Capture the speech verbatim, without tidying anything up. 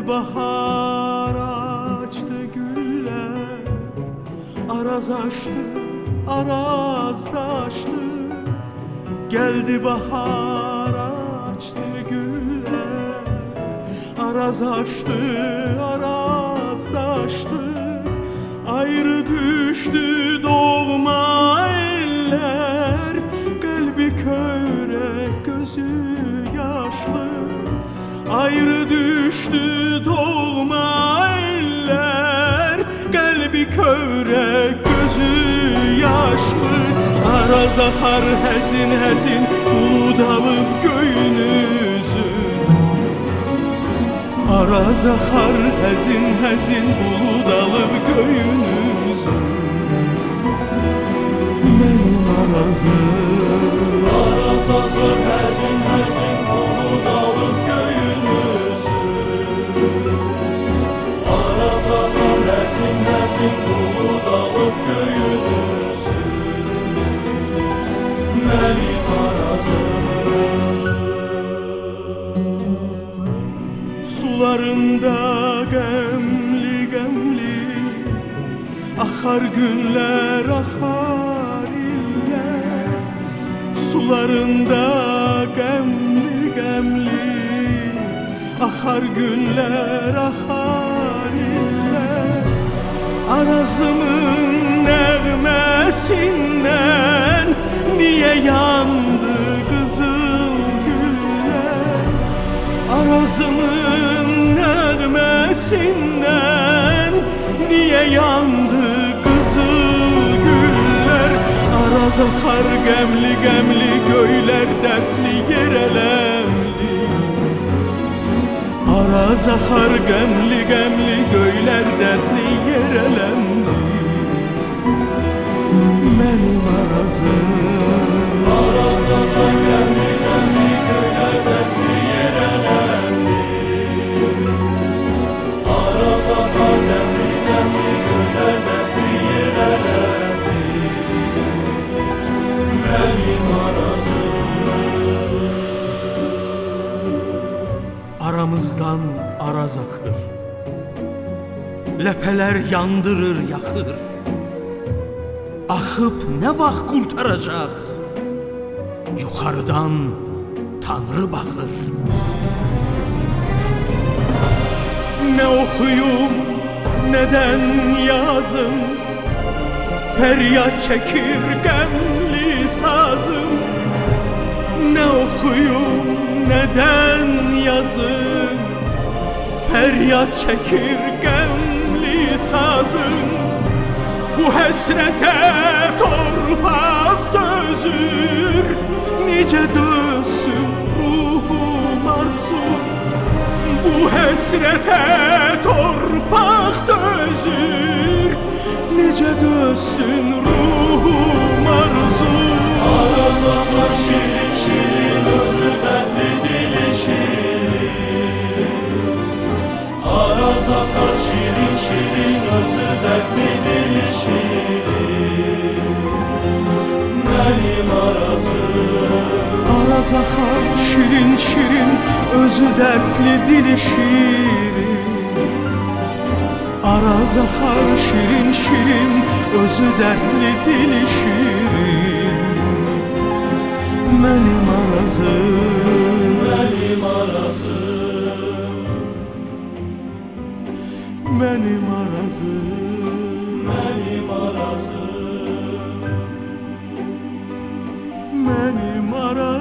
Geldi bahar, açtı güller, araz açtı, arazda açtı. Geldi bahar, açtı güller, araz açtı, arazda açtı. Ayrı düştü doğma eller, kalbi körek, gözü yaşlı. Ayrı düştü doğma eller, kalbi körek, gözü yaşlı. Araz akar hezin hezin, bulut alıp göğünüzü. Araz akar hezin hezin, bulut alıp göğünüzü. Benim arazım. Araz akar hezin hezin, bulut alıp göğünüzü. Araz akar hezin hezin, bulut alıp göğünüzü. Benim arazım. Sularında gemli gemli akar günler, akar iller. Sularında gemli gemli akar günler, akar iller. Arazımın nəğməsindən niye yandı kızıl güller? Arazımın nəğməsindən niye yandı kızıl güller? Araz akar gemli gemli, göyler dertli yerelemli. Araz akar gemli gemli, göyler dertli yerelemli. Benim arazım. Araz akar gemli gemli, göyler dertli yerelemli. Araz akar gemli gemli, göyler dertli yerelemli. Benim arazım. Aramızdan araz akır, lepeler yandırır yakır. Akıp ne vaxt kurtaracak? Yukarıdan Tanrı bakır. Ne okuyum, neden yazım, feryat çekir gemli sazım. Ne okuyum, neden yazım, feryat çekir gemli sazım. Bu hesrete torpaq dözür, nice dözsün ruhum arzum. Bu hesrete torpaq dözür, nice dözsün ruhum arzum. Araz akar şirin şirin, özü dertli dili şirin. Araz akar şirin şirin, özü dertli dili şirin. Benim arazım. Araz akar şirin şirin, özü dertli dili şirin. Araz akar şirin şirin, özü dertli dili şirin. Benim arazım. Benim arazım. Benim arazım. Benim arazım. Benim arazım.